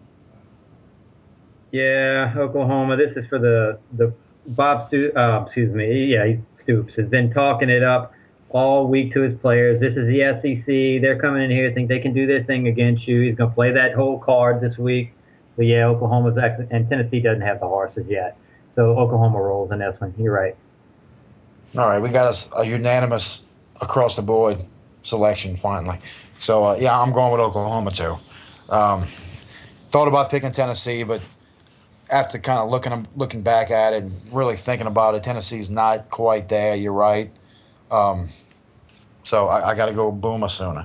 Speaker 2: Yeah, Oklahoma. This is for the the Bob Stoops. Uh, excuse me. Yeah, Stoops has been talking it up all week to his players. This is the S E C. They're coming in here, think they can do their thing against you. He's going to play that whole card this week. But yeah, Oklahoma's actually, and Tennessee doesn't have the horses yet. So Oklahoma rolls in this one. You're right.
Speaker 1: All right, we got a, a unanimous across the board selection finally. So uh, yeah, I'm going with Oklahoma too. Um, thought about picking Tennessee, but after kind of looking looking back at it and really thinking about it, Tennessee's not quite there. You're right. Um, so I, I got to go Boomer Sooner.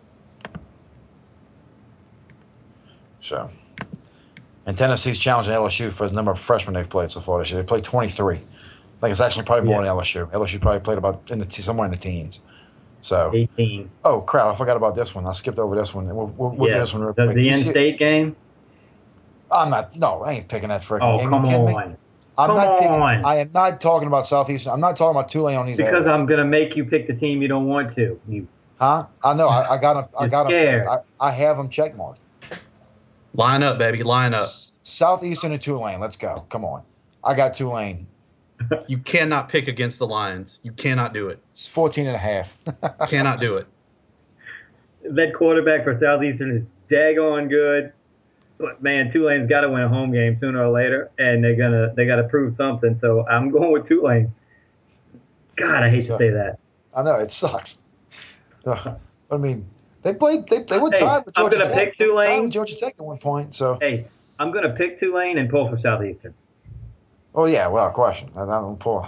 Speaker 1: So, and Tennessee's challenging L S U for the number of freshmen they've played so far this year. They played twenty-three. I think it's actually probably more yeah. than L S U. L S U probably played about in the t- somewhere in the teens. So
Speaker 2: eighteen.
Speaker 1: Oh crap! I forgot about this one. I skipped over this one. We'll, we'll, we'll
Speaker 2: yeah.
Speaker 1: do this one real
Speaker 2: the,
Speaker 1: quick.
Speaker 2: The in-state game.
Speaker 1: I'm not. No, I ain't picking that freaking
Speaker 2: oh,
Speaker 1: game.
Speaker 2: Come
Speaker 1: you kidding
Speaker 2: on.
Speaker 1: me? I'm
Speaker 2: come
Speaker 1: not picking.
Speaker 2: on.
Speaker 1: I am not talking about Southeastern. I'm not talking about Tulane on these.
Speaker 2: Because
Speaker 1: areas.
Speaker 2: I'm gonna make you pick the team you don't want to. You.
Speaker 1: Huh? I know. I, I got them. I got them. I, I have them checkmarked.
Speaker 3: Line up, baby. Line up.
Speaker 1: Southeastern and Tulane. Let's go. Come on. I got Tulane.
Speaker 3: You cannot pick against the Lions. You cannot do it.
Speaker 1: It's fourteen and a half.
Speaker 3: Cannot do it.
Speaker 2: That quarterback for Southeastern is daggone good. But man, Tulane's got to win a home game sooner or later, and they're gonna they got to prove something. So I'm going with Tulane. God, I hate so, to say that.
Speaker 1: I know it sucks. Uh, I mean, they played. They they were tied
Speaker 2: hey,
Speaker 1: with Georgia
Speaker 2: I'm gonna
Speaker 1: Tech.
Speaker 2: pick Tulane.
Speaker 1: Tied with Georgia Tech at one point. So
Speaker 2: hey, I'm gonna pick Tulane and pull for Southeastern.
Speaker 1: Oh yeah, without question. I, I don't pull.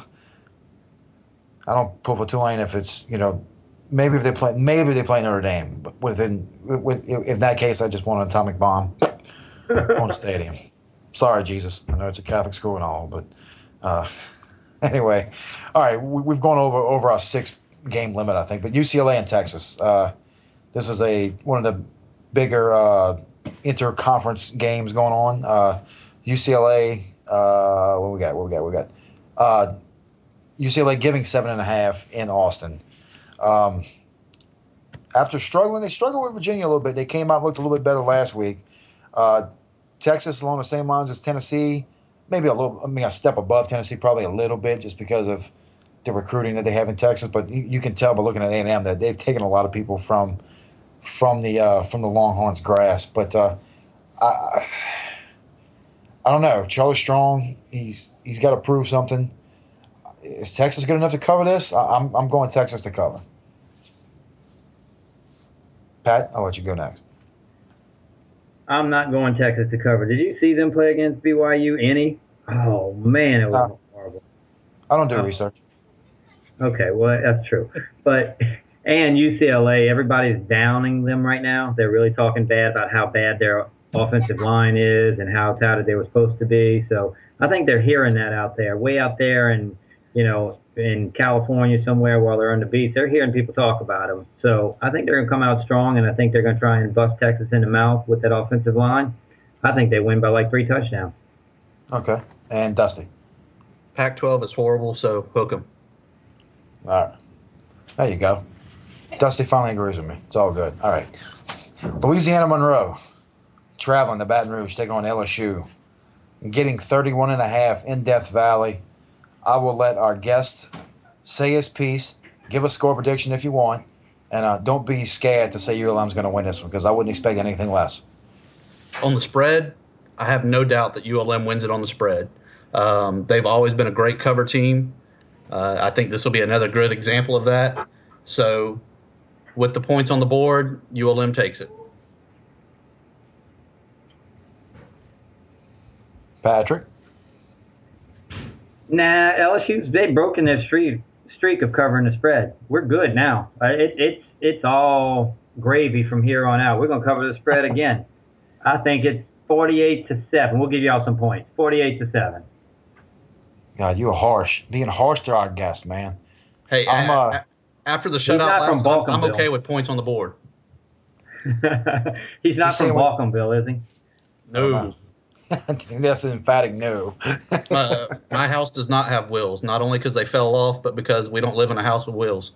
Speaker 1: I don't pull for Tulane if it's you know maybe if they play maybe they play Notre Dame, but within with in that case I just want an atomic bomb on the stadium. Sorry, Jesus. I know it's a Catholic school and all, but uh, anyway, all right. We, we've gone over over our six game limit, I think. But U C L A and Texas. Uh, this is a one of the bigger uh, interconference games going on. Uh, U C L A. Uh, what we got? What we got? We got uh, U C L A giving seven and a half in Austin. Um, after struggling, they struggled with Virginia a little bit. They came out and looked a little bit better last week. Uh, Texas along the same lines as Tennessee, maybe a little. I mean, a step above Tennessee, probably a little bit, just because of the recruiting that they have in Texas. But you, you can tell by looking at A and M that they've taken a lot of people from from the uh, from the Longhorns' grass. But uh, I. I don't know. Charlie Strong, he's he's got to prove something. Is Texas good enough to cover this? I, I'm I'm going Texas to cover. Pat, I'll let you go next.
Speaker 2: I'm not going Texas to cover. Did you see them play against B Y U any? Oh, man, it was
Speaker 1: No.
Speaker 2: horrible.
Speaker 1: I don't do
Speaker 2: Oh.
Speaker 1: research.
Speaker 2: Okay, well, that's true. But and U C L A, everybody's downing them right now. They're really talking bad about how bad their offensive line is and how touted they were supposed to be. So I think they're hearing that out there, way out there, and you know, in California somewhere while they're on the beach. They're hearing people talk about them. So I think they're going to come out strong, and I think they're going to try and bust Texas in the mouth with that offensive line. I think they win by like three touchdowns.
Speaker 1: Okay. And Dusty.
Speaker 3: Pac twelve is horrible, so hook 'em.
Speaker 1: All right. There you go. Dusty finally agrees with me. It's all good. All right. Louisiana Monroe traveling to Baton Rouge, taking on L S U, getting thirty-one and a half in Death Valley. I will let our guest say his piece, give a score prediction if you want, and uh, don't be scared to say U L M's going to win this one because I wouldn't expect anything less.
Speaker 3: On the spread, I have no doubt that U L M wins it on the spread. Um, they've always been a great cover team. Uh, I think this will be another good example of that. So with the points on the board, U L M takes it.
Speaker 1: Patrick?
Speaker 2: Nah, L S U's they've broken their streak streak of covering the spread. We're good now. Uh, it, it's it's all gravy from here on out. We're gonna cover the spread again. I think it's forty-eight to seven. We'll give y'all some points. Forty-eight to seven.
Speaker 1: God, you are harsh. Being harsh to our guest, man.
Speaker 3: Hey,
Speaker 1: I'm,
Speaker 3: a-
Speaker 1: uh,
Speaker 3: a- after the
Speaker 2: not
Speaker 3: shutout
Speaker 2: from
Speaker 3: last time, I'm
Speaker 2: Balkanville.
Speaker 3: okay with points on the board.
Speaker 2: He's not
Speaker 1: You say
Speaker 2: from
Speaker 1: what-
Speaker 2: Balkanville, is he?
Speaker 3: No.
Speaker 1: That's an emphatic no.
Speaker 3: uh, my house does not have wheels, not only because they fell off, but because we don't live in a house with wheels.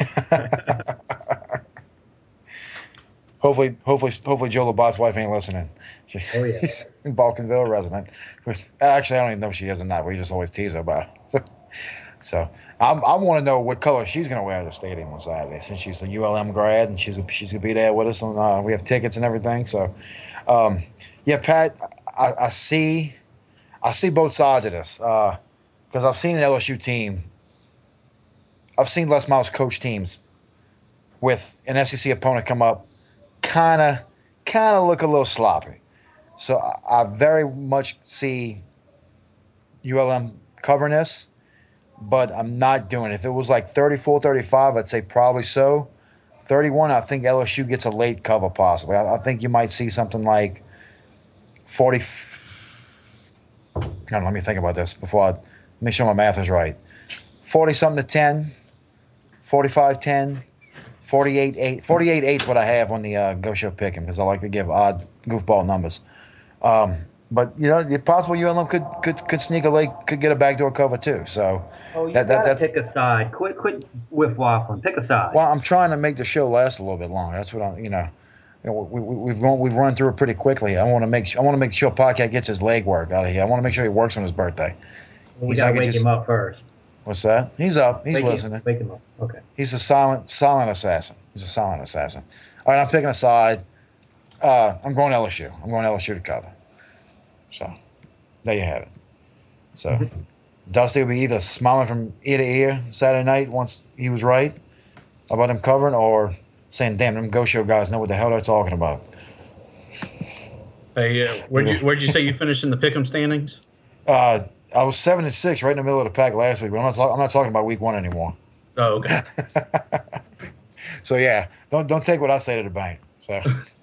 Speaker 1: hopefully, hopefully, hopefully, Joe Labat's wife ain't listening. She,
Speaker 2: Oh, yeah.
Speaker 1: She's in Balkanville resident. Actually, I don't even know if she is or not. We just always tease her about it. So I'm, I want to know what color she's going to wear at the stadium on Saturday, since she's a U L M grad and she's she's going to be there with us. And uh, we have tickets and everything. So, um, yeah, Pat, I, I see, I see both sides of this because uh, I've seen an L S U team. I've seen Les Miles coach teams with an S E C opponent come up, kind of, kind of look a little sloppy. So I, I very much see U L M covering this, but I'm not doing it. If it was like thirty-four thirty-five, I'd say probably so. thirty-one, I think L S U gets a late cover possibly. I, I think you might see something like forty. Hold on, let me think about this before I make sure my math is right. forty something to ten, forty-five ten, forty-eight eight. forty-eight eight is what I have on the uh, Go Show Pick'em because I like to give odd goofball numbers. Um, but you know, it's possible U L M could could could sneak a late, could get a backdoor cover too. So
Speaker 2: Oh, you
Speaker 1: that, that
Speaker 2: gotta
Speaker 1: that's
Speaker 2: pick a side. Quit, quit whiff waffling. Pick a side.
Speaker 1: well, I'm trying to make the show last a little bit longer. That's what I'm, you know. You know, we, we, we've gone, we've run through it pretty quickly. I want to make, I want to make sure Podcast gets his leg work out of here. I want to make sure he works on his birthday.
Speaker 2: we
Speaker 1: he's
Speaker 2: gotta
Speaker 1: not
Speaker 2: wake
Speaker 1: just-
Speaker 2: him up first.
Speaker 1: What's that? He's up. He's
Speaker 2: wake
Speaker 1: listening.
Speaker 2: Him, wake him up. Okay.
Speaker 1: He's a silent, silent assassin. He's a silent assassin. All right, I'm picking a side. Uh, I'm going L S U. I'm going L S U to cover. So there you have it. So Dusty will be either smiling from ear to ear Saturday night once he was right about him covering, or saying, "Damn, them Go Show guys know what the hell they're talking about."
Speaker 3: Hey, uh, where'd you where'd you say you finished in the pick'em standings?
Speaker 1: Uh, I was seven and six, right in the middle of the pack last week, but I'm not. Talk- I'm not talking about week one anymore.
Speaker 3: Oh, okay.
Speaker 1: So yeah, don't don't take what I say to the bank. So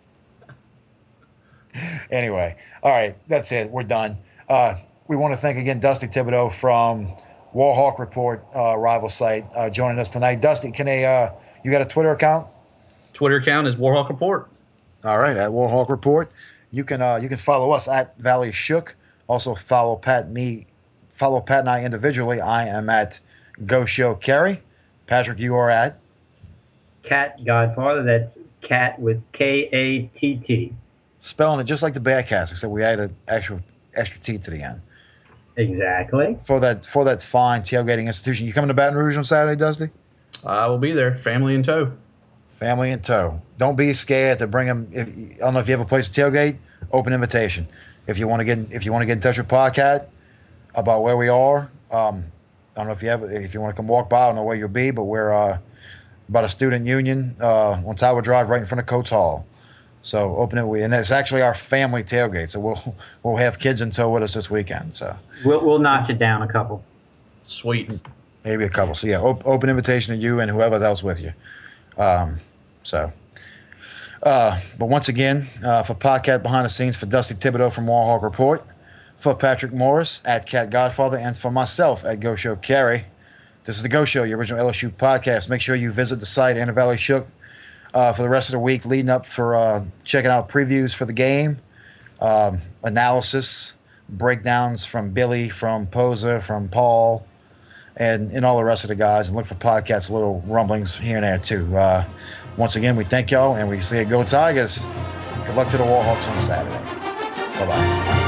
Speaker 1: anyway, all right, that's it. We're done. Uh, we want to thank again Dusty Thibodeau from Warhawk Report, uh, rival site, uh, joining us tonight. Dusty, can they? Uh, you got a Twitter account?
Speaker 3: Twitter account is Warhawk Report.
Speaker 1: All right, at Warhawk Report. You can uh, you can follow us at Valley Shook. Also follow Pat me, follow Pat and I individually. I am at Go Show Kerry. Patrick, you are at
Speaker 2: Cat Godfather. That's cat with K A T T.
Speaker 1: spelling it just like the Bearcats, except we added actual extra T to the end.
Speaker 2: Exactly.
Speaker 1: For that for that fine tailgating institution. You coming to Baton Rouge on Saturday, Dusty?
Speaker 3: I will be there, family in tow.
Speaker 1: Family in tow. Don't be scared to bring them. If, I don't know if you have a place to tailgate. Open invitation. if you want to get if you want to get in touch with Podcat about where we are, um, I don't know if you have if you want to come walk by. I don't know where you'll be, but we're uh, about a student union uh, on Tower Drive, right in front of Coates Hall. So open it, we and it's actually our family tailgate. So we'll we'll have kids in tow with us this weekend. So
Speaker 2: we'll we'll notch it down a couple.
Speaker 3: Sweet.
Speaker 1: Maybe a couple. So yeah, op- open invitation to you and whoever else with you. Um, so, uh, but once again, uh, for Podcat Behind the Scenes, for Dusty Thibodeau from Warhawk Report, for Patrick Morris at Cat Godfather, and for myself at Go Show Carey, this is the Go Show, your original L S U podcast. Make sure you visit the site, Inter Valley Shook, uh, for the rest of the week leading up for uh, checking out previews for the game, um, analysis, breakdowns from Billy, from Posa, from Paul, and, and all the rest of the guys, and look for Podcat's little rumblings here and there too. Uh, once again, we thank y'all, and we say go Tigers. Good luck to the Warhawks on Saturday. Bye-bye.